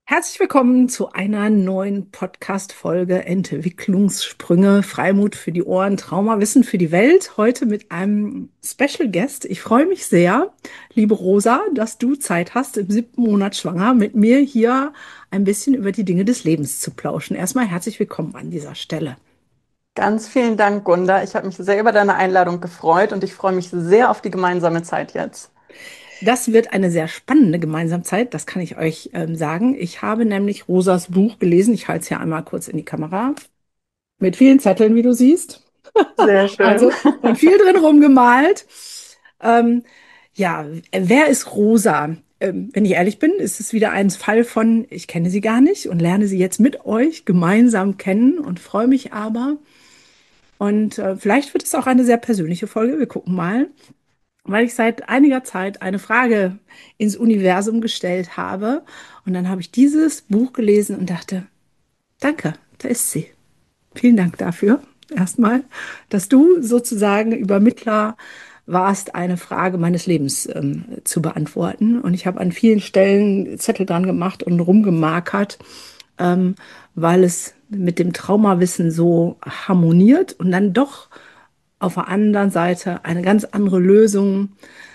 Herzlich willkommen zu einer neuen Podcast-Folge Entwicklungssprünge, Freimut für die Ohren, Traumawissen für die Welt. Heute mit einem Special Guest. Ich freue mich sehr, liebe Rosa, dass du Zeit hast, im 7. Monat schwanger, mit mir hier ein bisschen über die Dinge des Lebens zu plauschen. Erstmal herzlich willkommen an dieser Stelle. Ganz vielen Dank, Gunda. Ich habe mich sehr über deine Einladung gefreut und ich freue mich sehr auf die gemeinsame Zeit jetzt. Das wird eine sehr spannende Gemeinsamkeit, das kann ich euch sagen. Ich habe nämlich Rosas Buch gelesen. Ich halte es hier einmal kurz in die Kamera. Mit vielen Zetteln, wie du siehst. Sehr schön. Also und viel drin rumgemalt. Ähm, ja, wer ist Rosa? Wenn ich ehrlich bin, ist es wieder ein Fall von, ich kenne sie gar nicht und lerne sie jetzt mit euch gemeinsam kennen und freue mich aber. Und vielleicht wird es auch eine sehr persönliche Folge. Wir gucken mal, weil ich seit einiger Zeit eine Frage ins Universum gestellt habe. Und dann habe ich dieses Buch gelesen und dachte, danke, da ist sie. Vielen Dank dafür erstmal, dass du sozusagen Übermittler warst, eine Frage meines Lebens zu beantworten. Und ich habe an vielen Stellen Zettel dran gemacht und rumgemarkert, ähm, weil es mit dem Traumawissen so harmoniert und dann doch auf der anderen Seite eine ganz andere Lösung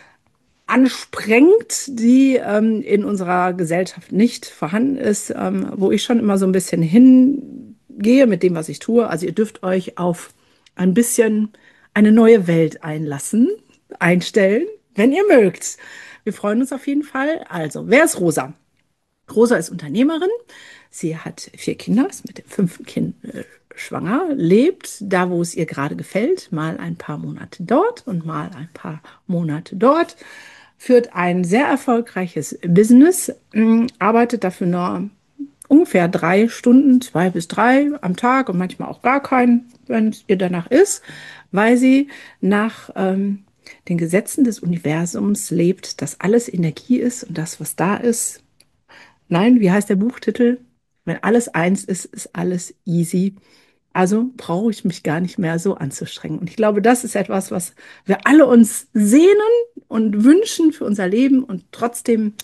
ansprengt, die in unserer Gesellschaft nicht vorhanden ist, wo ich schon immer so ein bisschen hingehe mit dem, was ich tue. Also ihr dürft euch auf ein bisschen eine neue Welt einstellen, wenn ihr mögt. Wir freuen uns auf jeden Fall. Also, wer ist Rosa? Rosa ist Unternehmerin. Sie hat 4 Kinder, ist mit dem 5. Kind schwanger, lebt da, wo es ihr gerade gefällt, mal ein paar Monate dort und mal ein paar Monate dort, führt ein sehr erfolgreiches Business, arbeitet dafür nur ungefähr 3 Stunden, 2 bis 3 am Tag und manchmal auch gar keinen, wenn es ihr danach ist, weil sie nach den Gesetzen des Universums lebt, dass alles Energie ist und das, was da ist, nein, wie heißt der Buchtitel? Wenn alles eins ist, ist alles easy. Also brauche ich mich gar nicht mehr so anzustrengen. Und ich glaube, das ist etwas, was wir alle uns sehnen und wünschen für unser Leben und trotzdem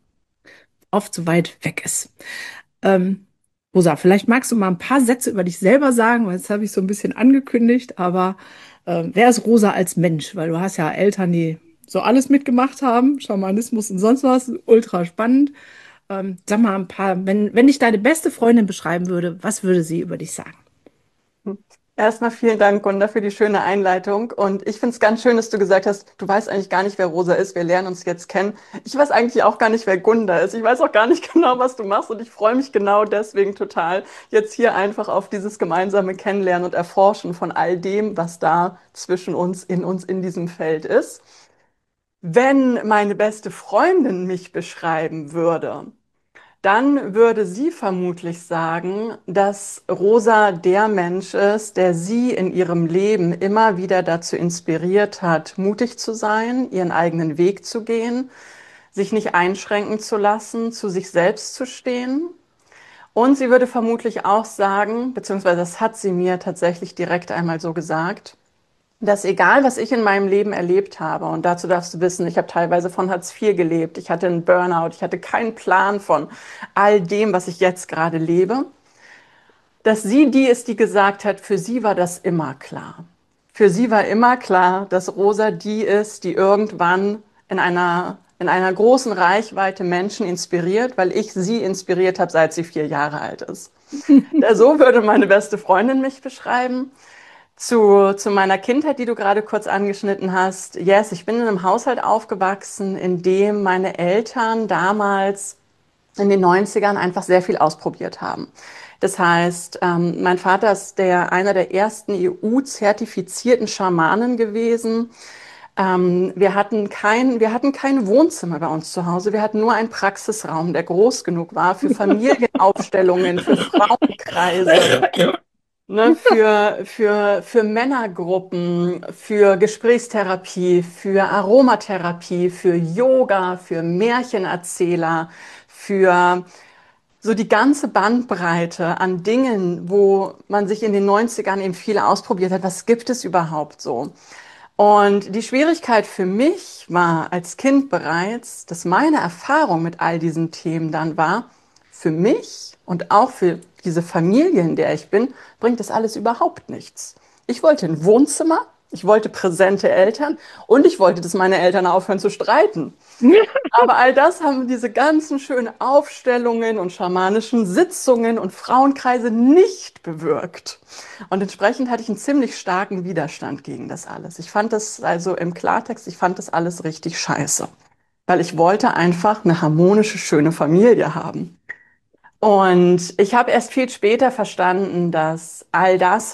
oft so weit weg ist. Ähm, Rosa, vielleicht magst du mal ein paar Sätze über dich selber sagen, weil das habe ich so ein bisschen angekündigt, aber wer ist Rosa als Mensch? Weil du hast ja Eltern, die so alles mitgemacht haben, Schamanismus und sonst was, ultra spannend. Sag mal ein paar, wenn dich deine beste Freundin beschreiben würde, was würde sie über dich sagen? Erstmal vielen Dank, Gunda, für die schöne Einleitung. Und ich finde es ganz schön, dass du gesagt hast, du weißt eigentlich gar nicht, wer Rosa ist. Wir lernen uns jetzt kennen. Ich weiß eigentlich auch gar nicht, wer Gunda ist. Ich weiß auch gar nicht genau, was du machst. Und ich freue mich genau deswegen total, jetzt hier einfach auf dieses gemeinsame Kennenlernen und Erforschen von all dem, was da zwischen uns in diesem Feld ist. Wenn meine beste Freundin mich beschreiben würde, dann würde sie vermutlich sagen, dass Rosa der Mensch ist, der sie in ihrem Leben immer wieder dazu inspiriert hat, mutig zu sein, ihren eigenen Weg zu gehen, sich nicht einschränken zu lassen, zu sich selbst zu stehen. Und sie würde vermutlich auch sagen, beziehungsweise das hat sie mir tatsächlich direkt einmal so gesagt, dass egal, was ich in meinem Leben erlebt habe, und dazu darfst du wissen, ich habe teilweise von Hartz IV gelebt, ich hatte einen Burnout, ich hatte keinen Plan von all dem, was ich jetzt gerade lebe, dass sie die ist, die gesagt hat, für sie war das immer klar. Für sie war immer klar, dass Rosa die ist, die irgendwann in einer großen Reichweite Menschen inspiriert, weil ich sie inspiriert habe, seit sie 4 Jahre alt ist. So würde meine beste Freundin mich beschreiben. Zu meiner Kindheit, die du gerade kurz angeschnitten hast. Yes, ich bin in einem Haushalt aufgewachsen, in dem meine Eltern damals in den 90ern einfach sehr viel ausprobiert haben. Das heißt, mein Vater ist einer der ersten EU-zertifizierten Schamanen gewesen. Wir hatten kein Wohnzimmer bei uns zu Hause. Wir hatten nur einen Praxisraum, der groß genug war für Familienaufstellungen, für Frauenkreise, ne, für Männergruppen, für Gesprächstherapie, für Aromatherapie, für Yoga, für Märchenerzähler, für so die ganze Bandbreite an Dingen, wo man sich in den 90ern eben viel ausprobiert hat. Was gibt es überhaupt so? Und die Schwierigkeit für mich war als Kind bereits, dass meine Erfahrung mit all diesen Themen dann war, für mich und auch für diese Familie, in der ich bin, bringt das alles überhaupt nichts. Ich wollte ein Wohnzimmer, ich wollte präsente Eltern und ich wollte, dass meine Eltern aufhören zu streiten. Aber all das haben diese ganzen schönen Aufstellungen und schamanischen Sitzungen und Frauenkreise nicht bewirkt. Und entsprechend hatte ich einen ziemlich starken Widerstand gegen das alles. Ich fand das also im Klartext, ich fand das alles richtig scheiße, weil ich wollte einfach eine harmonische, schöne Familie haben. Und ich habe erst viel später verstanden, dass all das,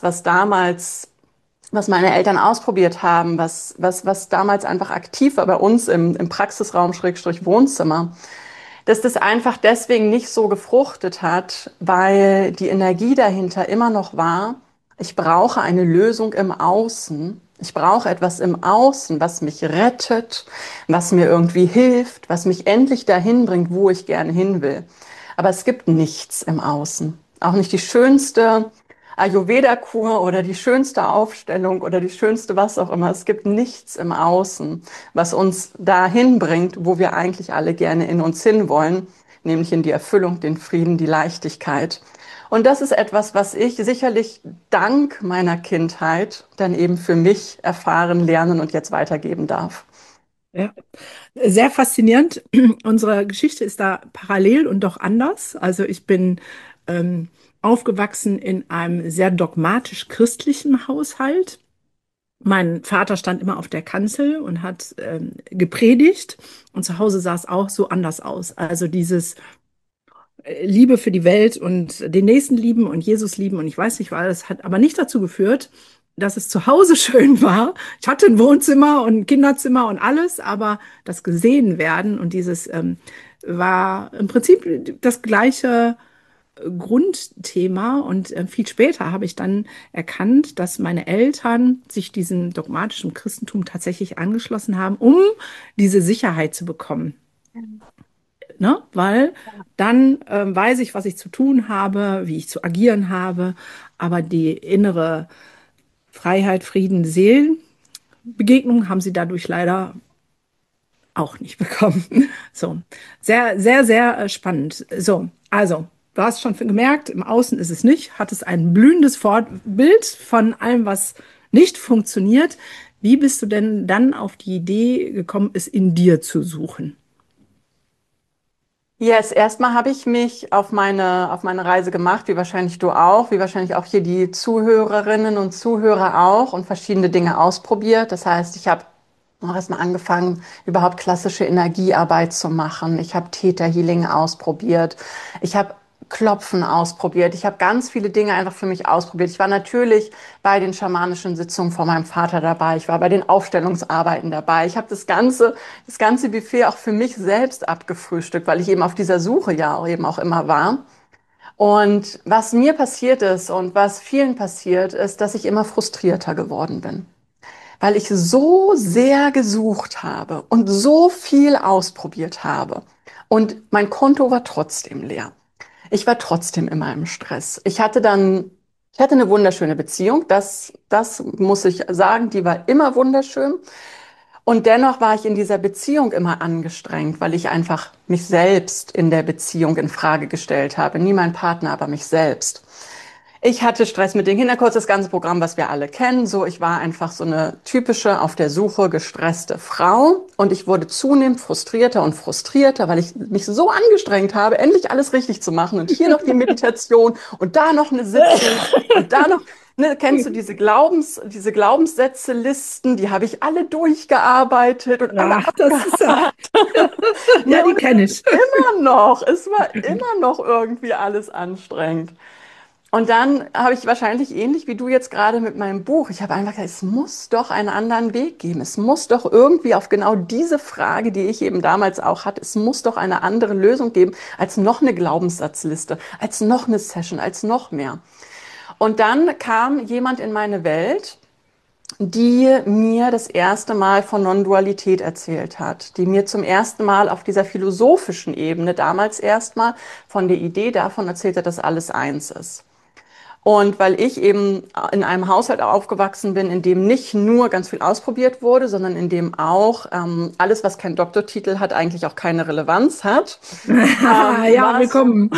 was meine Eltern ausprobiert haben, was damals einfach aktiv war bei uns im Praxisraum Schrägstrich Wohnzimmer, dass das einfach deswegen nicht so gefruchtet hat, weil die Energie dahinter immer noch war, ich brauche eine Lösung im Außen. Ich brauche etwas im Außen, was mich rettet, was mir irgendwie hilft, was mich endlich dahin bringt, wo ich gerne hin will. Aber es gibt nichts im Außen. Auch nicht die schönste Ayurveda-Kur oder die schönste Aufstellung oder die schönste was auch immer. Es gibt nichts im Außen, was uns dahin bringt, wo wir eigentlich alle gerne in uns hinwollen, nämlich in die Erfüllung, den Frieden, die Leichtigkeit. Und das ist etwas, was ich sicherlich dank meiner Kindheit dann eben für mich erfahren, lernen und jetzt weitergeben darf. Ja, sehr faszinierend. Unsere Geschichte ist da parallel und doch anders. Also ich bin ähm, aufgewachsen in einem sehr dogmatisch christlichen Haushalt. Mein Vater stand immer auf der Kanzel und hat gepredigt und zu Hause sah es auch so anders aus. Also dieses Liebe für die Welt und den Nächsten lieben und Jesus lieben und ich weiß nicht, weil das hat aber nicht dazu geführt, dass es zu Hause schön war. Ich hatte ein Wohnzimmer und ein Kinderzimmer und alles, aber das gesehen werden und dieses war im Prinzip das gleiche Grundthema und viel später habe ich dann erkannt, dass meine Eltern sich diesem dogmatischen Christentum tatsächlich angeschlossen haben, um diese Sicherheit zu bekommen. Ne? Weil dann weiß ich, was ich zu tun habe, wie ich zu agieren habe, aber die innere Freiheit, Frieden, Seelenbegegnung haben sie dadurch leider auch nicht bekommen. So, sehr, sehr, sehr spannend. So, also, du hast schon gemerkt, im Außen ist es nicht, hat es ein blühendes Bild von allem, was nicht funktioniert. Wie bist du denn dann auf die Idee gekommen, es in dir zu suchen? Yes, erstmal habe ich mich auf meine Reise gemacht, wie wahrscheinlich du auch, wie wahrscheinlich auch hier die Zuhörerinnen und Zuhörer auch und verschiedene Dinge ausprobiert. Das heißt, ich habe auch erstmal angefangen, überhaupt klassische Energiearbeit zu machen. Ich habe Theta Healing ausprobiert. Ich habe Klopfen ausprobiert. Ich habe ganz viele Dinge einfach für mich ausprobiert. Ich war natürlich bei den schamanischen Sitzungen von meinem Vater dabei. Ich war bei den Aufstellungsarbeiten dabei. Ich habe das ganze Buffet auch für mich selbst abgefrühstückt, weil ich eben auf dieser Suche ja auch eben auch immer war. Und was mir passiert ist und was vielen passiert, ist, dass ich immer frustrierter geworden bin, weil ich so sehr gesucht habe und so viel ausprobiert habe. Und mein Konto war trotzdem leer. Ich war trotzdem immer im Stress. Ich hatte eine wunderschöne Beziehung. Das muss ich sagen. Die war immer wunderschön. Und dennoch war ich in dieser Beziehung immer angestrengt, weil ich einfach mich selbst in der Beziehung in Frage gestellt habe. Nie mein Partner, aber mich selbst. Ich hatte Stress mit den Kindern, kurz das ganze Programm, was wir alle kennen. So, ich war einfach so eine typische auf der Suche gestresste Frau und ich wurde zunehmend frustrierter und frustrierter, weil ich mich so angestrengt habe, endlich alles richtig zu machen und hier noch die Meditation und da noch eine Sitzung und da noch, ne, kennst du diese Glaubenssätze-Listen, die habe ich alle durchgearbeitet und alle Ach, das ist ja, abgehakt. ja, Ne, die und kenne ich. es war immer noch irgendwie alles anstrengend. Und dann habe ich wahrscheinlich ähnlich wie du jetzt gerade mit meinem Buch, ich habe einfach gesagt, es muss doch einen anderen Weg geben. Es muss doch irgendwie auf genau diese Frage, die ich eben damals auch hatte, es muss doch eine andere Lösung geben als noch eine Glaubenssatzliste, als noch eine Session, als noch mehr. Und dann kam jemand in meine Welt, die mir das erste Mal von Non-Dualität erzählt hat, die mir zum ersten Mal auf dieser philosophischen Ebene damals erstmal von der Idee davon erzählt hat, dass alles eins ist. Und weil ich eben in einem Haushalt aufgewachsen bin, in dem nicht nur ganz viel ausprobiert wurde, sondern in dem auch alles, was keinen Doktortitel hat, eigentlich auch keine Relevanz hat, Ja, war es willkommen.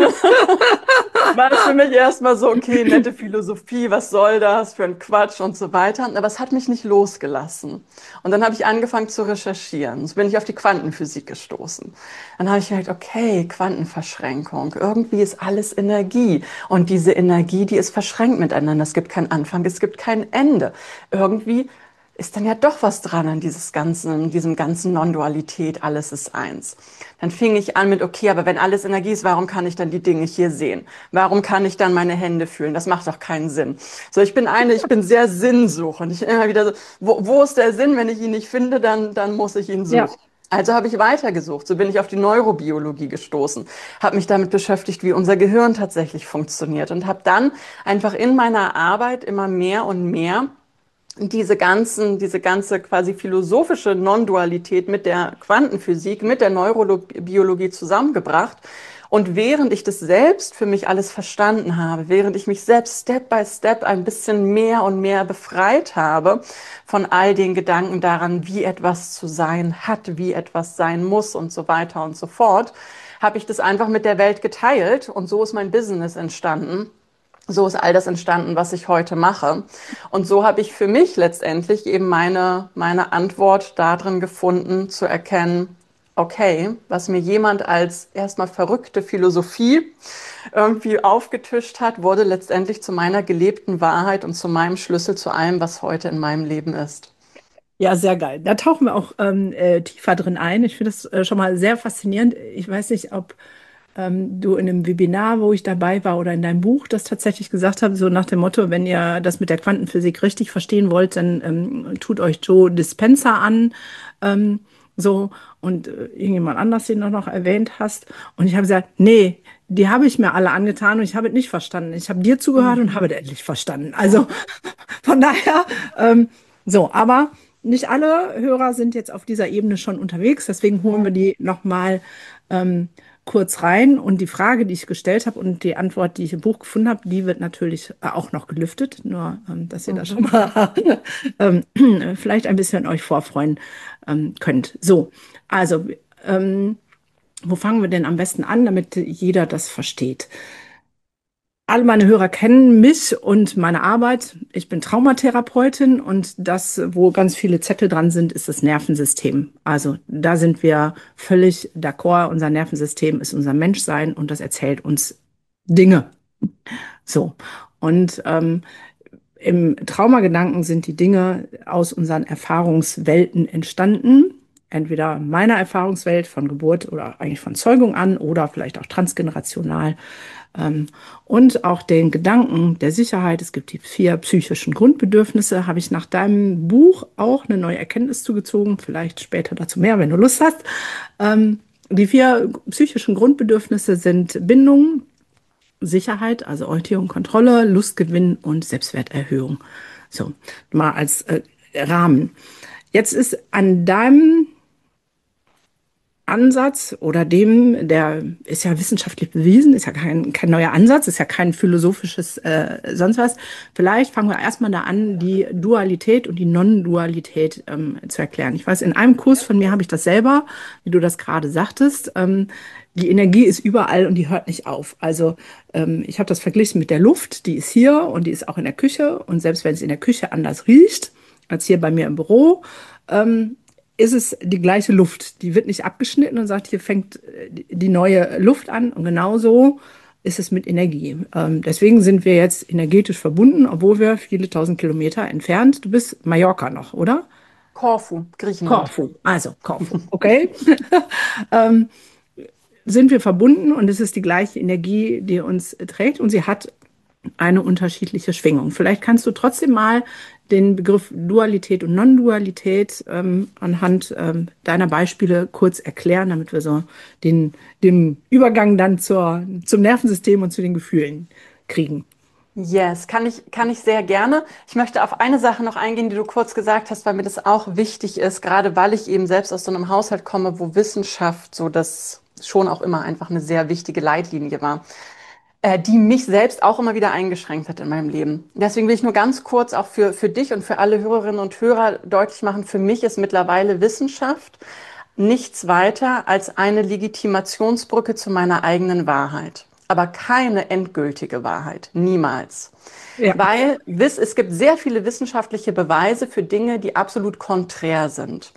war es für mich erstmal so, okay, nette Philosophie, was soll das für ein Quatsch und so weiter. Aber es hat mich nicht losgelassen. Und dann habe ich angefangen zu recherchieren. So bin ich auf die Quantenphysik gestoßen. Dann habe ich gedacht, okay, Quantenverschränkung. Irgendwie ist alles Energie. Und diese Energie, die ist verschränkt miteinander. Es gibt keinen Anfang, es gibt kein Ende. Irgendwie ist dann ja doch was dran an diesem ganzen Non-Dualität, alles ist eins. Dann fing ich an mit, okay, aber wenn alles Energie ist, warum kann ich dann die Dinge hier sehen? Warum kann ich dann meine Hände fühlen? Das macht doch keinen Sinn. So, ich bin sehr sinnsuchend. Ich immer wieder so, wo ist der Sinn? Wenn ich ihn nicht finde, dann muss ich ihn Ja. suchen. Also habe ich weitergesucht. So bin ich auf die Neurobiologie gestoßen, habe mich damit beschäftigt, wie unser Gehirn tatsächlich funktioniert und habe dann einfach in meiner Arbeit immer mehr und mehr diese ganze quasi philosophische Non-Dualität mit der Quantenphysik, mit der Neurobiologie zusammengebracht. Und während ich das selbst für mich alles verstanden habe, während ich mich selbst Step by Step ein bisschen mehr und mehr befreit habe von all den Gedanken daran, wie etwas zu sein hat, wie etwas sein muss und so weiter und so fort, habe ich das einfach mit der Welt geteilt und so ist mein Business entstanden. So ist all das entstanden, was ich heute mache. Und so habe ich für mich letztendlich eben meine Antwort darin gefunden, zu erkennen, okay, was mir jemand als erstmal verrückte Philosophie irgendwie aufgetischt hat, wurde letztendlich zu meiner gelebten Wahrheit und zu meinem Schlüssel zu allem, was heute in meinem Leben ist. Ja, sehr geil. Da tauchen wir auch tiefer drin ein. Ich finde das schon mal sehr faszinierend. Ich weiß nicht, ob du in einem Webinar, wo ich dabei war, oder in deinem Buch das tatsächlich gesagt hast, so nach dem Motto, wenn ihr das mit der Quantenphysik richtig verstehen wollt, dann tut euch Joe Dispenza an. Ähm, so, und irgendjemand anders, den du noch erwähnt hast. Und ich habe gesagt, nee, die habe ich mir alle angetan und ich habe es nicht verstanden. Ich habe dir zugehört und habe es endlich verstanden. Also von daher, so, aber nicht alle Hörer sind jetzt auf dieser Ebene schon unterwegs, deswegen holen wir die nochmal kurz rein. Und die Frage, die ich gestellt habe und die Antwort, die ich im Buch gefunden habe, die wird natürlich auch noch gelüftet, nur dass ihr da schon Mhm. mal ähm, vielleicht ein bisschen euch vorfreuen könnt. So, also, wo fangen wir denn am besten an, damit jeder das versteht? Alle meine Hörer kennen mich und meine Arbeit. Ich bin Traumatherapeutin und das, wo ganz viele Zettel dran sind, ist das Nervensystem. Also da sind wir völlig d'accord. Unser Nervensystem ist unser Menschsein und das erzählt uns Dinge. So. Und im Traumagedanken sind die Dinge aus unseren Erfahrungswelten entstanden. Entweder meiner Erfahrungswelt von Geburt oder eigentlich von Zeugung an oder vielleicht auch transgenerational. Ähm, und auch den Gedanken der Sicherheit. Es gibt die 4 psychischen Grundbedürfnisse. Habe ich nach deinem Buch auch eine neue Erkenntnis zugezogen. Vielleicht später dazu mehr, wenn du Lust hast. Die 4 psychischen Grundbedürfnisse sind Bindung, Sicherheit, also Orientierung, Kontrolle, Lustgewinn und Selbstwerterhöhung. So, mal als Rahmen. Jetzt ist an deinem Ansatz oder dem, der ist ja wissenschaftlich bewiesen, ist ja kein neuer Ansatz, ist ja kein philosophisches sonst was. Vielleicht fangen wir erstmal da an, die Dualität und die Non-Dualität zu erklären. Ich weiß, in einem Kurs von mir habe ich das selber, wie du das gerade sagtest. Die Energie ist überall und die hört nicht auf. Also ich habe das verglichen mit der Luft, die ist hier und die ist auch in der Küche. Und selbst wenn es in der Küche anders riecht als hier bei mir im Büro, ist es die gleiche Luft. Die wird nicht abgeschnitten und sagt, hier fängt die neue Luft an. Und genauso ist es mit Energie. Deswegen sind wir jetzt energetisch verbunden, obwohl wir viele tausend Kilometer entfernt. Du bist Mallorca noch, oder? Korfu, Griechenland. Korfu, also Korfu, okay. ähm, sind wir verbunden und es ist die gleiche Energie, die uns trägt und sie hat eine unterschiedliche Schwingung. Vielleicht kannst du trotzdem mal den Begriff Dualität und Non-Dualität anhand deiner Beispiele kurz erklären, damit wir so den Übergang dann zum Nervensystem und zu den Gefühlen kriegen. Yes, kann ich sehr gerne. Ich möchte auf eine Sache noch eingehen, die du kurz gesagt hast, weil mir das auch wichtig ist, gerade weil ich eben selbst aus so einem Haushalt komme, wo Wissenschaft so das schon auch immer einfach eine sehr wichtige Leitlinie war. Die mich selbst auch immer wieder eingeschränkt hat in meinem Leben. Deswegen will ich nur ganz kurz auch für dich und für alle Hörerinnen und Hörer deutlich machen, für mich ist mittlerweile Wissenschaft nichts weiter als eine Legitimationsbrücke zu meiner eigenen Wahrheit. Aber keine endgültige Wahrheit. Niemals. Ja. Weil es gibt sehr viele wissenschaftliche Beweise für Dinge, die absolut konträr sind.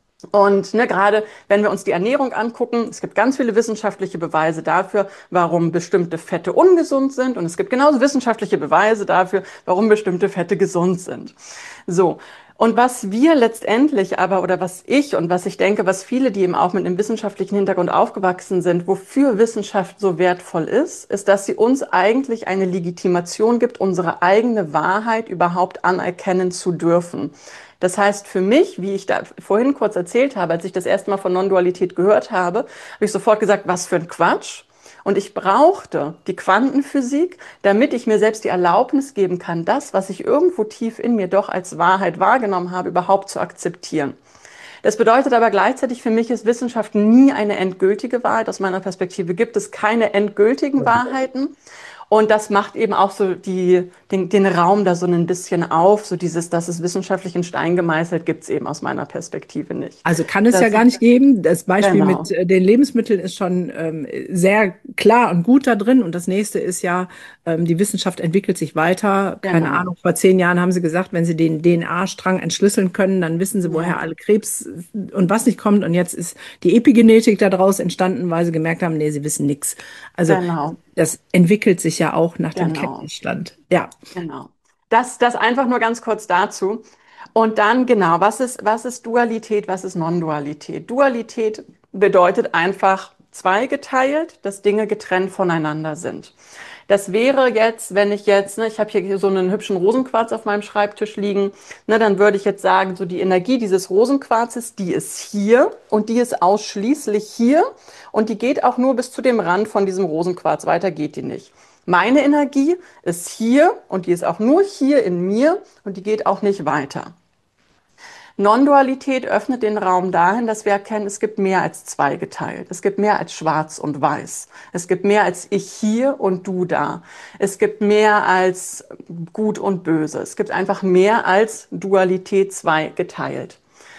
Und ne, gerade wenn wir uns die Ernährung angucken, es gibt ganz viele wissenschaftliche Beweise dafür, warum bestimmte Fette ungesund sind. Und es gibt genauso wissenschaftliche Beweise dafür, warum bestimmte Fette gesund sind. So. Und was wir letztendlich aber, oder was ich und was ich denke, was viele, die eben auch mit einem wissenschaftlichen Hintergrund aufgewachsen sind, wofür Wissenschaft so wertvoll ist, dass sie uns eigentlich eine Legitimation gibt, unsere eigene Wahrheit überhaupt anerkennen zu dürfen. Das heißt für mich, wie ich da vorhin kurz erzählt habe, als ich das erste Mal von Non-Dualität gehört habe, habe ich sofort gesagt, was für ein Quatsch. Und ich brauchte die Quantenphysik, damit ich mir selbst die Erlaubnis geben kann, das, was ich irgendwo tief in mir doch als Wahrheit wahrgenommen habe, überhaupt zu akzeptieren. Das bedeutet aber gleichzeitig, für mich ist Wissenschaft nie eine endgültige Wahrheit. Aus meiner Perspektive gibt es keine endgültigen Wahrheiten. Und das macht eben auch so den Raum da so ein bisschen auf. So dieses, dass es wissenschaftlich in Stein gemeißelt, gibt es eben aus meiner Perspektive nicht. Also kann es ja Das gar ist, nicht geben. Das Beispiel mit genau, den Lebensmitteln ist schon sehr klar und gut da drin. Und das nächste ist ja, die Wissenschaft entwickelt sich weiter. Keine genau. Ahnung, vor 10 Jahren haben sie gesagt, wenn sie den DNA-Strang entschlüsseln können, dann wissen sie, woher Ja, alle Krebs und was nicht kommt. Und jetzt ist die Epigenetik daraus entstanden, weil sie gemerkt haben, nee, sie wissen nichts. Also genau, das entwickelt sich ja auch nach dem genau. Kenntnisstand. Ja. Genau. Das einfach nur ganz kurz dazu. Und dann genau, was ist Dualität, was ist Non-Dualität? Dualität bedeutet einfach zweigeteilt, dass Dinge getrennt voneinander sind. Das wäre jetzt, wenn ich jetzt, ne, ich habe hier so einen hübschen Rosenquarz auf meinem Schreibtisch liegen, ne, dann würde ich jetzt sagen, so die Energie dieses Rosenquarzes, die ist hier und die ist ausschließlich hier und die geht auch nur bis zu dem Rand von diesem Rosenquarz, weiter geht die nicht. Meine Energie ist hier und die ist auch nur hier in mir und die geht auch nicht weiter. Non-Dualität öffnet den Raum dahin, dass wir erkennen, es gibt mehr als zweigeteilt. Es gibt mehr als schwarz und weiß. Es gibt mehr als ich hier und du da. Es gibt mehr als gut und böse. Es gibt einfach mehr als Dualität zweigeteilt.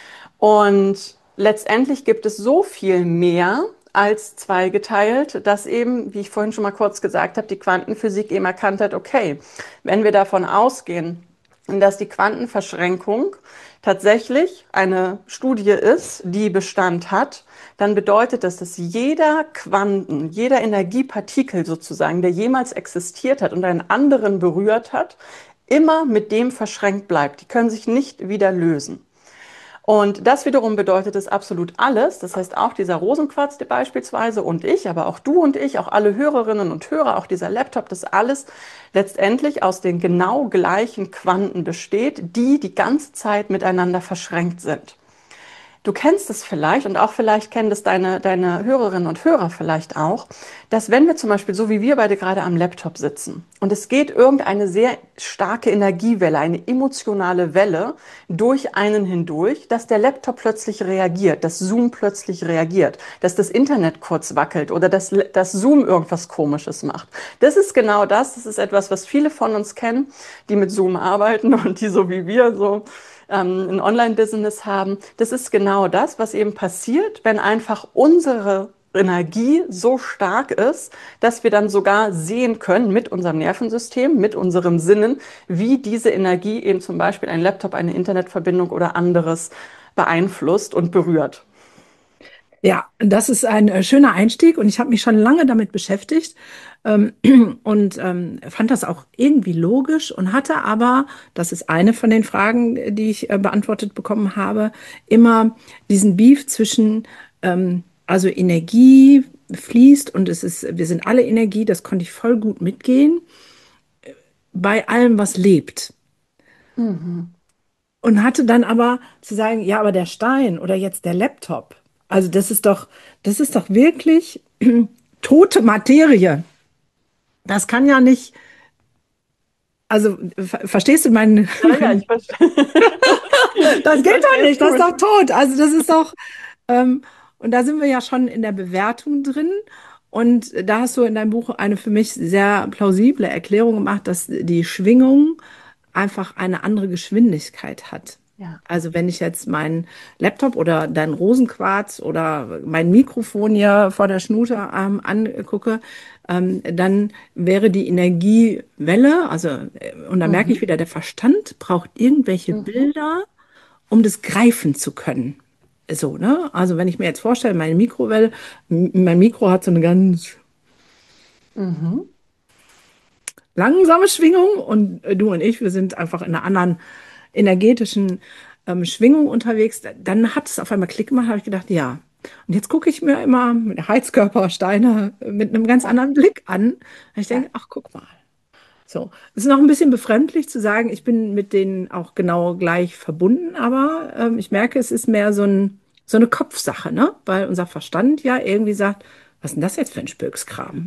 Und letztendlich gibt es so viel mehr als zweigeteilt, dass eben, wie ich vorhin schon mal kurz gesagt habe, die Quantenphysik eben erkannt hat, okay, wenn wir davon ausgehen, dass die Quantenverschränkung tatsächlich eine Studie ist, die Bestand hat, dann bedeutet das, dass jeder Energiepartikel sozusagen, der jemals existiert hat und einen anderen berührt hat, immer mit dem verschränkt bleibt. Die können sich nicht wieder lösen. Und das wiederum bedeutet es absolut alles. Das heißt auch dieser Rosenquarz beispielsweise und ich, aber auch du und ich, auch alle Hörerinnen und Hörer, auch dieser Laptop, das alles letztendlich aus den genau gleichen Quanten besteht, die die ganze Zeit miteinander verschränkt sind. Du kennst es vielleicht und auch vielleicht kennen das deine Hörerinnen und Hörer vielleicht auch, dass wenn wir zum Beispiel so wie wir beide gerade am Laptop sitzen und es geht irgendeine sehr starke Energiewelle, eine emotionale Welle durch einen hindurch, dass der Laptop plötzlich reagiert, dass Zoom plötzlich reagiert, dass das Internet kurz wackelt oder dass Zoom irgendwas Komisches macht. Das ist genau das. Das ist etwas, was viele von uns kennen, die mit Zoom arbeiten und die so wie wir so ein Online-Business haben. Das ist genau das, was eben passiert, wenn einfach unsere Energie so stark ist, dass wir dann sogar sehen können mit unserem Nervensystem, mit unseren Sinnen, wie diese Energie eben zum Beispiel ein Laptop, eine Internetverbindung oder anderes beeinflusst und berührt. Ja, das ist ein schöner Einstieg und ich habe mich schon lange damit beschäftigt ähm, und fand das auch irgendwie logisch und hatte aber, das ist eine von den Fragen, die ich beantwortet bekommen habe, immer diesen Beef zwischen, also Energie fließt und wir sind alle Energie, das konnte ich voll gut mitgehen, bei allem, was lebt. Mhm. Und hatte dann aber zu sagen, ja, aber der Stein oder jetzt der Laptop, also das ist doch wirklich tote Materie. Das kann ja nicht, also verstehst du meinen, Ja, ja, ich verstehe. das Ich geht doch verstehe es nicht, das ist gut. doch tot. Also das ist doch, und da sind wir ja schon in der Bewertung drin. Und da hast du in deinem Buch eine für mich sehr plausible Erklärung gemacht, dass die Schwingung einfach eine andere Geschwindigkeit hat. Ja. Also wenn ich jetzt meinen Laptop oder deinen Rosenquarz oder mein Mikrofon hier vor der Schnute angucke, dann wäre die Energiewelle, und da merke ich Mhm. wieder, der Verstand braucht irgendwelche Mhm. Bilder, um das greifen zu können. So, ne? Also wenn ich mir jetzt vorstelle, meine Mikrowelle, mein Mikro hat so eine ganz Mhm. langsame Schwingung und du und ich, wir sind einfach in einer anderen energetischen Schwingung unterwegs. Dann hat es auf einmal Klick gemacht, habe ich gedacht, ja. Und jetzt gucke ich mir immer mit Heizkörpersteine mit einem ganz Ja. anderen Blick an. Und ich denke, Ja. ach, guck mal. So, es ist noch ein bisschen befremdlich zu sagen, ich bin mit denen auch genau gleich verbunden, aber ich merke, es ist mehr so eine Kopfsache, ne? Weil unser Verstand ja irgendwie sagt, was ist denn das jetzt für ein Spökskram?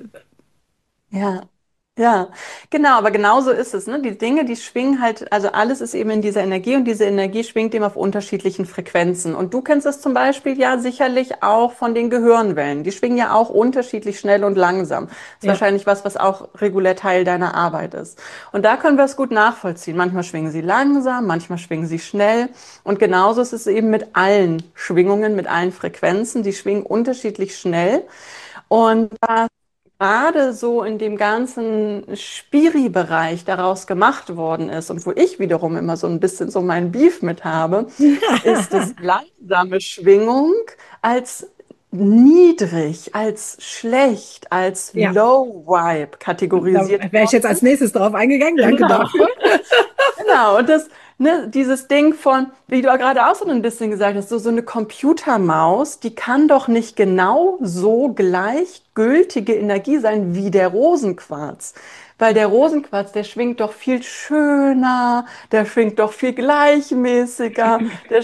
Ja, ja, genau, aber genau so ist es, ne? Die Dinge, die schwingen halt, also alles ist eben in dieser Energie und diese Energie schwingt eben auf unterschiedlichen Frequenzen. Und du kennst es zum Beispiel ja sicherlich auch von den Gehirnwellen. Die schwingen ja auch unterschiedlich schnell und langsam. Das ist Ja, wahrscheinlich was, was auch regulär Teil deiner Arbeit ist. Und da können wir es gut nachvollziehen. Manchmal schwingen sie langsam, manchmal schwingen sie schnell. Und genauso ist es eben mit allen Schwingungen, mit allen Frequenzen. Die schwingen unterschiedlich schnell. Und gerade so in dem ganzen Spiri-Bereich daraus gemacht worden ist und wo ich wiederum immer so ein bisschen so mein Beef mit habe, ist es langsame Schwingung als niedrig, als schlecht, als ja. Low Vibe Da kategorisiert wäre ich jetzt worden. als nächstes drauf eingegangen. Danke Genau. dafür. Genau, und das, ne, dieses Ding von, wie du ja gerade auch so ein bisschen gesagt hast, so eine Computermaus, die kann doch nicht genau so gleichgültige Energie sein wie der Rosenquarz. Weil der Rosenquarz, der schwingt doch viel schöner, der schwingt doch viel gleichmäßiger,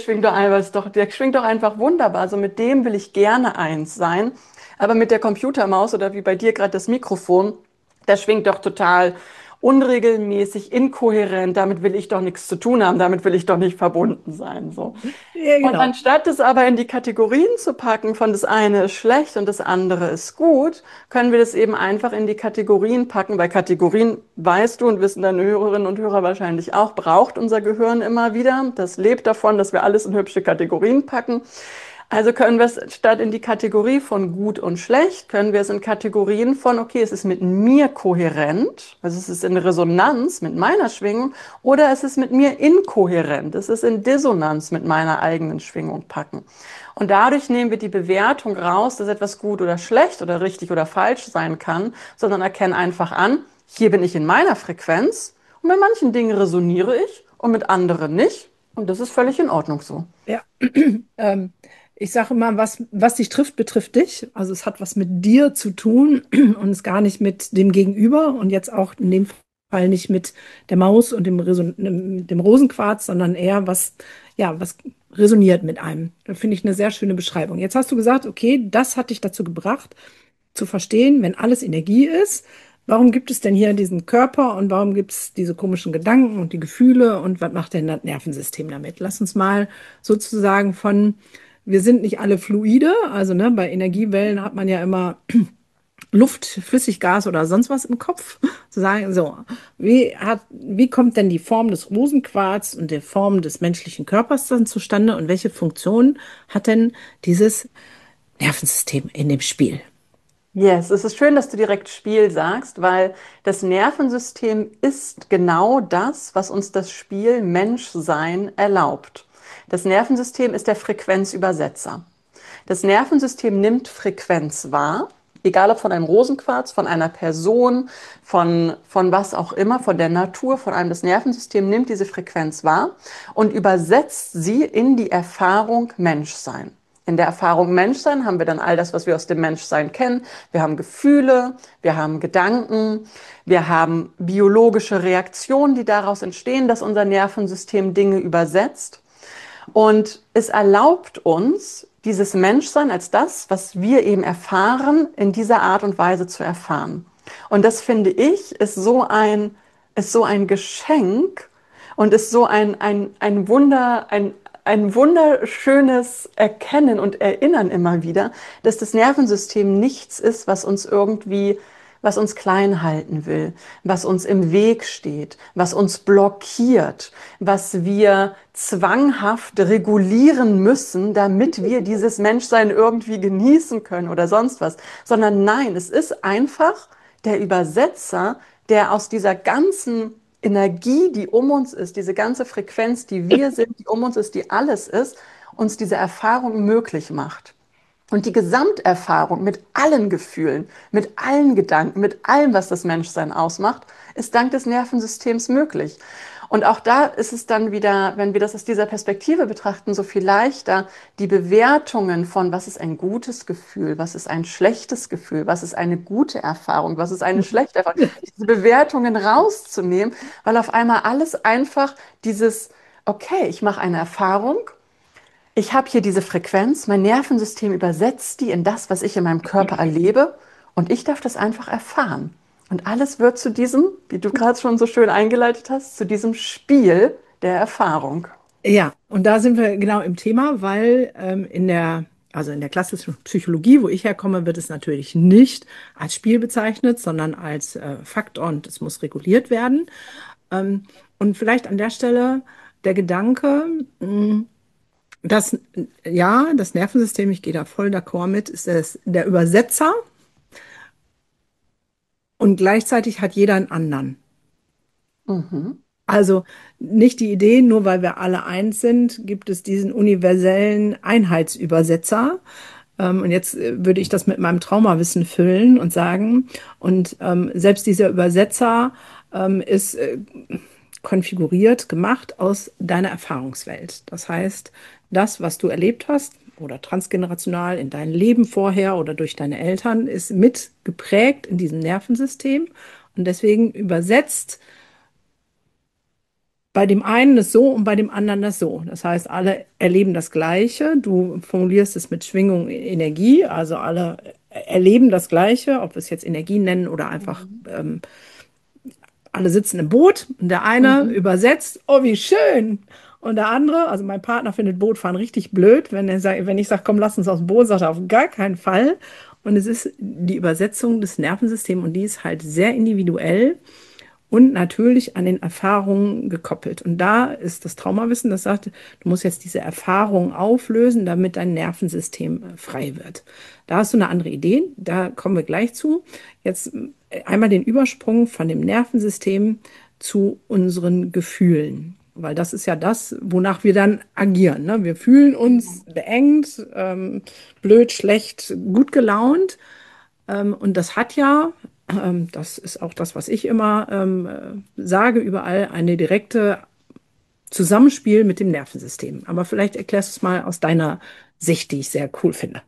der schwingt doch einfach wunderbar. Also mit dem will ich gerne eins sein. Aber mit der Computermaus oder wie bei dir gerade das Mikrofon, das schwingt doch total unregelmäßig, inkohärent, damit will ich doch nichts zu tun haben, damit will ich doch nicht verbunden sein, so. Ja, Und genau. anstatt es aber in die Kategorien zu packen, von das eine ist schlecht und das andere ist gut, können wir das eben einfach in die Kategorien packen, weil Kategorien, weißt du und wissen deine Hörerinnen und Hörer wahrscheinlich auch, braucht unser Gehirn immer wieder. Das lebt davon, dass wir alles in hübsche Kategorien packen. Also können wir es statt in die Kategorie von gut und schlecht, können wir es in Kategorien von, okay, es ist mit mir kohärent, also es ist in Resonanz mit meiner Schwingung, oder es ist mit mir inkohärent, es ist in Dissonanz mit meiner eigenen Schwingung packen. Und dadurch nehmen wir die Bewertung raus, dass etwas gut oder schlecht oder richtig oder falsch sein kann, sondern erkennen einfach an, hier bin ich in meiner Frequenz und mit manchen Dingen resoniere ich und mit anderen nicht. Und das ist völlig in Ordnung so. Ja. Ähm, Ich sage immer, was dich trifft, betrifft dich. Also es hat was mit dir zu tun und es gar nicht mit dem Gegenüber und jetzt auch in dem Fall nicht mit der Maus und dem Rosenquarz, sondern eher was resoniert mit einem. Da finde ich eine sehr schöne Beschreibung. Jetzt hast du gesagt, okay, das hat dich dazu gebracht, zu verstehen, wenn alles Energie ist, warum gibt es denn hier diesen Körper und warum gibt es diese komischen Gedanken und die Gefühle und was macht denn das Nervensystem damit? Lass uns mal sozusagen wir sind nicht alle fluide, also ne, bei Energiewellen hat man ja immer Luft, Flüssiggas oder sonst was im Kopf. Zu sagen, so, wie kommt denn die Form des Rosenquarz und der Form des menschlichen Körpers dann zustande und welche Funktion hat denn dieses Nervensystem in dem Spiel? Yes, es ist schön, dass du direkt Spiel sagst, weil das Nervensystem ist genau das, was uns das Spiel Menschsein erlaubt. Das Nervensystem ist der Frequenzübersetzer. Das Nervensystem nimmt Frequenz wahr, egal ob von einem Rosenquarz, von einer Person, von was auch immer, von der Natur, von einem. Das Nervensystem nimmt diese Frequenz wahr und übersetzt sie in die Erfahrung Menschsein. In der Erfahrung Menschsein haben wir dann all das, was wir aus dem Menschsein kennen. Wir haben Gefühle, wir haben Gedanken, wir haben biologische Reaktionen, die daraus entstehen, dass unser Nervensystem Dinge übersetzt. Und es erlaubt uns, dieses Menschsein als das, was wir eben erfahren, in dieser Art und Weise zu erfahren. Und das finde ich, ist so ein Geschenk und ist so ein Wunder, ein wunderschönes Erkennen und Erinnern immer wieder, dass das Nervensystem nichts ist, was uns klein halten will, was uns im Weg steht, was uns blockiert, was wir zwanghaft regulieren müssen, damit wir dieses Menschsein irgendwie genießen können oder sonst was, sondern nein, es ist einfach der Übersetzer, der aus dieser ganzen Energie, die um uns ist, diese ganze Frequenz, die wir sind, die um uns ist, die alles ist, uns diese Erfahrung möglich macht. Und die Gesamterfahrung mit allen Gefühlen, mit allen Gedanken, mit allem, was das Menschsein ausmacht, ist dank des Nervensystems möglich. Und auch da ist es dann wieder, wenn wir das aus dieser Perspektive betrachten, so viel leichter, die Bewertungen von, was ist ein gutes Gefühl, was ist ein schlechtes Gefühl, was ist eine gute Erfahrung, was ist eine schlechte Erfahrung, diese Bewertungen rauszunehmen, weil auf einmal alles einfach dieses, okay, ich mache eine Erfahrung, ich habe hier diese Frequenz, mein Nervensystem übersetzt die in das, was ich in meinem Körper erlebe und ich darf das einfach erfahren. Und alles wird zu diesem, wie du gerade schon so schön eingeleitet hast, zu diesem Spiel der Erfahrung. Ja, und da sind wir genau im Thema, weil also in der klassischen Psychologie, wo ich herkomme, wird es natürlich nicht als Spiel bezeichnet, sondern als Fakt und es muss reguliert werden. Und vielleicht an der Stelle der Gedanke, dass ja, das Nervensystem, ich gehe da voll d'accord mit, ist der Übersetzer und gleichzeitig hat jeder einen anderen. Mhm. Also nicht die Idee, nur weil wir alle eins sind, gibt es diesen universellen Einheitsübersetzer. Und jetzt würde ich das mit meinem Traumawissen füllen und sagen, und selbst dieser Übersetzer ist konfiguriert, gemacht aus deiner Erfahrungswelt. Das heißt, das, was du erlebt hast oder transgenerational in deinem Leben vorher oder durch deine Eltern, ist mit geprägt in diesem Nervensystem und deswegen übersetzt bei dem einen ist so und bei dem anderen das so. Das heißt, alle erleben das Gleiche. Du formulierst es mit Schwingung Energie, also alle erleben das Gleiche, ob wir es jetzt Energie nennen oder einfach Mhm. alle sitzen im Boot und der eine Mhm. übersetzt, oh, wie schön. Und der andere, also mein Partner findet Bootfahren richtig blöd. Wenn ich sage, komm, lass uns aus dem Boot, sagt er auf gar keinen Fall. Und es ist die Übersetzung des Nervensystems und die ist halt sehr individuell und natürlich an den Erfahrungen gekoppelt. Und da ist das Traumawissen, das sagt, du musst jetzt diese Erfahrungen auflösen, damit dein Nervensystem frei wird. Da hast du eine andere Idee, da kommen wir gleich zu. Jetzt einmal den Übersprung von dem Nervensystem zu unseren Gefühlen. Weil das ist ja das, wonach wir dann agieren. Ne? Wir fühlen uns beengt, blöd, schlecht, gut gelaunt. Und das hat ja, das ist auch das, was ich immer sage, überall eine direkte Zusammenspiel mit dem Nervensystem. Aber vielleicht erklärst du es mal aus deiner Sicht, die ich sehr cool finde.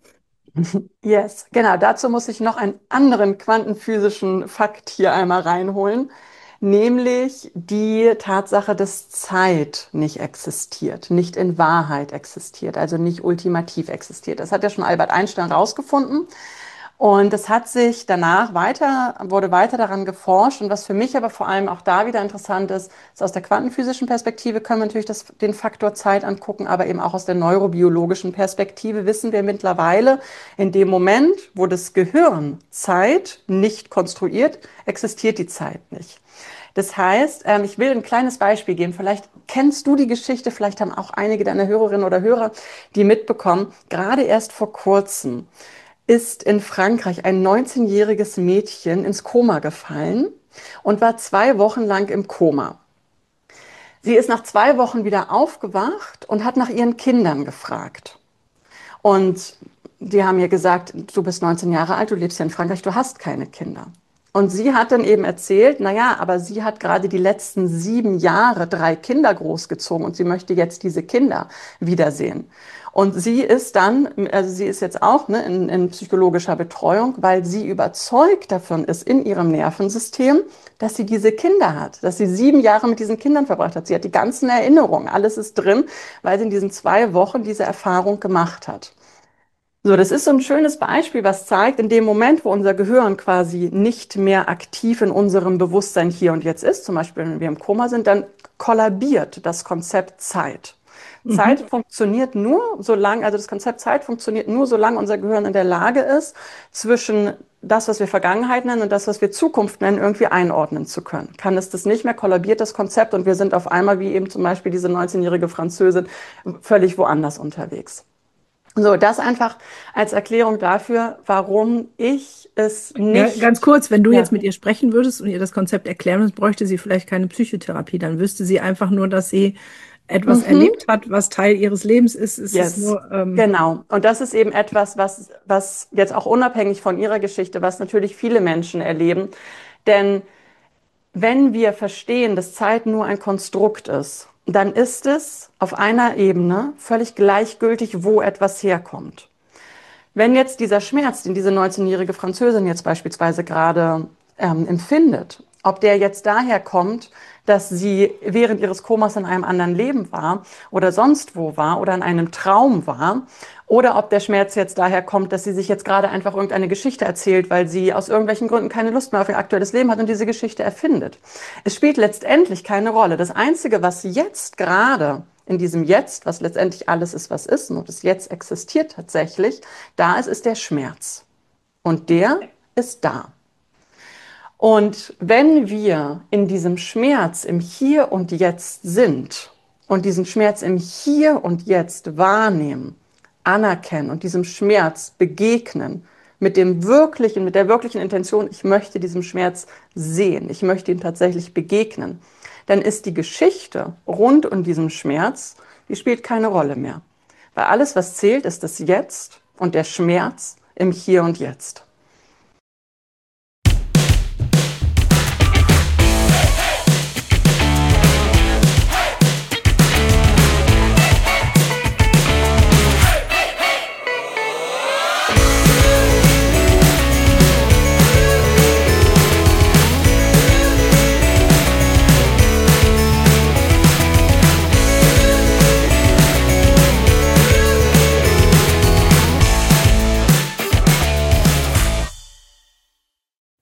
Yes, genau. Dazu muss ich noch einen anderen quantenphysischen Fakt hier einmal reinholen, nämlich die Tatsache, dass Zeit nicht existiert, nicht in Wahrheit existiert, also nicht ultimativ existiert. Das hat ja schon Albert Einstein rausgefunden. Und es hat sich danach wurde weiter daran geforscht. Und was für mich aber vor allem auch da wieder interessant ist, ist aus der quantenphysischen Perspektive können wir natürlich den Faktor Zeit angucken, aber eben auch aus der neurobiologischen Perspektive wissen wir mittlerweile, in dem Moment, wo das Gehirn Zeit nicht konstruiert, existiert die Zeit nicht. Das heißt, ich will ein kleines Beispiel geben. Vielleicht kennst du die Geschichte, vielleicht haben auch einige deiner Hörerinnen oder Hörer die mitbekommen. Gerade erst vor kurzem ist in Frankreich ein 19-jähriges Mädchen ins Koma gefallen und war 2 Wochen lang im Koma. Sie ist nach 2 Wochen wieder aufgewacht und hat nach ihren Kindern gefragt. Und die haben ihr gesagt, du bist 19 Jahre alt, du lebst hier in Frankreich, du hast keine Kinder. Und sie hat dann eben erzählt, naja, aber sie hat gerade die letzten 7 Jahre 3 Kinder großgezogen und sie möchte jetzt diese Kinder wiedersehen. Und sie ist dann, also sie ist jetzt auch ne, in psychologischer Betreuung, weil sie überzeugt davon ist in ihrem Nervensystem, dass sie diese Kinder hat, dass sie 7 Jahre mit diesen Kindern verbracht hat. Sie hat die ganzen Erinnerungen, alles ist drin, weil sie in diesen 2 Wochen diese Erfahrung gemacht hat. So, das ist so ein schönes Beispiel, was zeigt, in dem Moment, wo unser Gehirn quasi nicht mehr aktiv in unserem Bewusstsein hier und jetzt ist, zum Beispiel wenn wir im Koma sind, dann kollabiert das Konzept Zeit. Zeit Mhm. funktioniert nur, solange, also das Konzept Zeit funktioniert nur, solange unser Gehirn in der Lage ist, zwischen das, was wir Vergangenheit nennen und das, was wir Zukunft nennen, irgendwie einordnen zu können. Kann es das nicht mehr, kollabiert das Konzept und wir sind auf einmal, wie eben zum Beispiel diese 19-jährige Französin, völlig woanders unterwegs. So, das einfach als Erklärung dafür, warum ich es Ja, ganz nicht, kurz, wenn du jetzt ja. mit ihr sprechen würdest und ihr das Konzept erklären würdest, bräuchte sie vielleicht keine Psychotherapie. Dann wüsste sie einfach nur, dass sie etwas Mhm. erlebt hat, was Teil ihres Lebens ist. Es ist Yes, nur, genau. Und das ist eben etwas, was jetzt auch unabhängig von ihrer Geschichte, was natürlich viele Menschen erleben. Denn wenn wir verstehen, dass Zeit nur ein Konstrukt ist, dann ist es auf einer Ebene völlig gleichgültig, wo etwas herkommt. Wenn jetzt dieser Schmerz, den diese 19-jährige Französin jetzt beispielsweise gerade empfindet, ob der jetzt daher kommt, dass sie während ihres Komas in einem anderen Leben war oder sonst wo war oder in einem Traum war, oder ob der Schmerz jetzt daher kommt, dass sie sich jetzt gerade einfach irgendeine Geschichte erzählt, weil sie aus irgendwelchen Gründen keine Lust mehr auf ihr aktuelles Leben hat und diese Geschichte erfindet. Es spielt letztendlich keine Rolle. Das Einzige, was jetzt gerade in diesem Jetzt, was letztendlich alles ist, was ist, und das Jetzt existiert tatsächlich, da ist, ist der Schmerz. Und der ist da. Und wenn wir in diesem Schmerz im Hier und Jetzt sind und diesen Schmerz im Hier und Jetzt wahrnehmen, anerkennen und diesem Schmerz begegnen, mit der wirklichen Intention, ich möchte diesem Schmerz sehen, ich möchte ihm tatsächlich begegnen, dann ist die Geschichte rund um diesen Schmerz, die spielt keine Rolle mehr. Weil alles, was zählt, ist das Jetzt und der Schmerz im Hier und Jetzt.